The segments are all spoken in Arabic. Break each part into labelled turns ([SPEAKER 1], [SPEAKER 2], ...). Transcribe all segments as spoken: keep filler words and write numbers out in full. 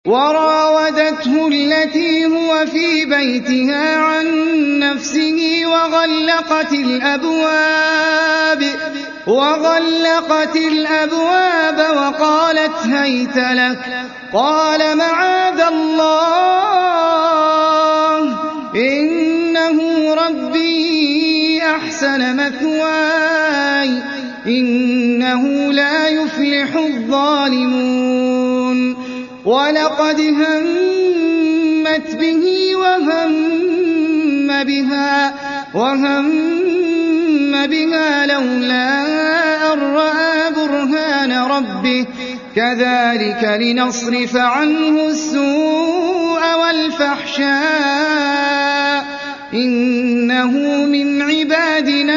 [SPEAKER 1] وراودته التي هو في بيتها عن نفسه وغلقت الأبواب وغلقت الأبواب وقالت هيت لك قال معاذ الله إنه ربي أحسن مثواي إنه لا يفلح الظالمون ولقد همت به وهم بها وهم بها لولا أن رأى برهان ربه كذلك لنصرف عنه السوء والفحشاء إنه من عبادنا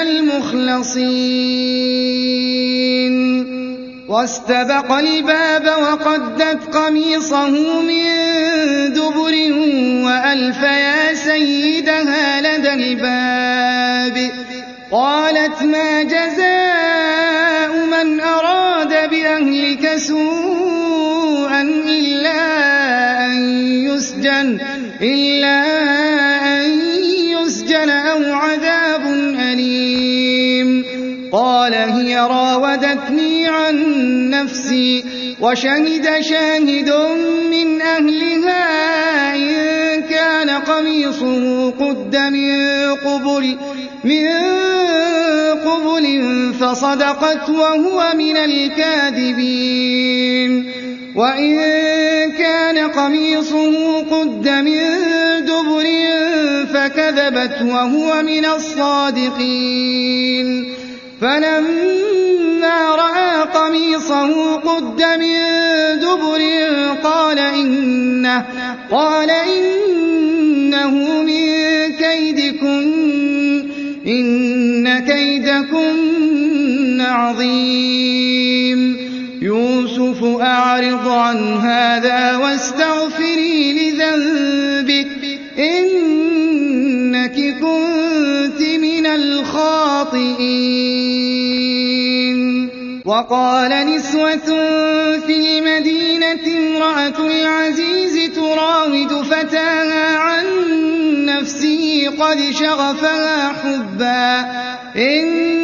[SPEAKER 1] المخلصين واستبق الباب وقدت قميصه من دبر وألف يا سيدها لدى الباب قالت ما جزاء من أراد بأهلك سوءا إلا أن يسجن إلا أن يسجن أو عذاب أليم قال هي راودتني عن نفسي وشهد شاهد من أهلها إن كان قميصه قد من قبل من قبل فصدقت وهو من الكاذبين وإن كان قميصه قد من دبر فكذبت وهو من الصادقين فلما رأى قميصه قد من دبر قال إنه, قال إنه من كيدكن إن كيدكن عظيم يوسف أعرض عن هذا واستغفري لذنبك إنك كنت من الخاطئين وقال نسوة في المدينة امرأة العزيز تراود فتاها عن نفسه قد شغفها حبا إن